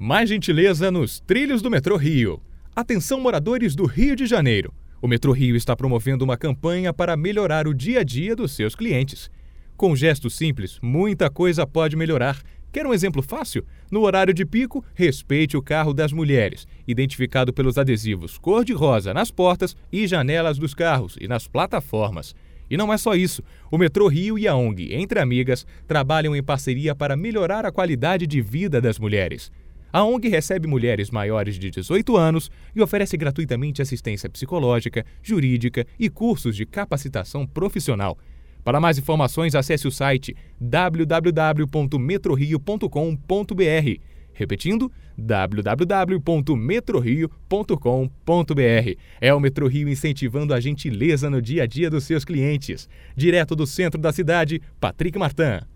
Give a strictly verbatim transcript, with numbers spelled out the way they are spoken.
Mais gentileza nos trilhos do Metrô Rio. Atenção, moradores do Rio de Janeiro. O Metrô Rio está promovendo uma campanha para melhorar o dia a dia dos seus clientes. Com gestos simples, muita coisa pode melhorar. Quer um exemplo fácil? No horário de pico, respeite o carro das mulheres, identificado pelos adesivos cor-de-rosa nas portas e janelas dos carros e nas plataformas. E não é só isso. O Metrô Rio e a O N G Entre Amigas trabalham em parceria para melhorar a qualidade de vida das mulheres. A O N G recebe mulheres maiores de dezoito anos e oferece gratuitamente assistência psicológica, jurídica e cursos de capacitação profissional. Para mais informações, acesse o site w w w ponto metrorio ponto com ponto b r. Repetindo, w w w ponto metrorio ponto com ponto b r. É o Metrô Rio incentivando a gentileza no dia a dia dos seus clientes. Direto do centro da cidade, Patrick Martin.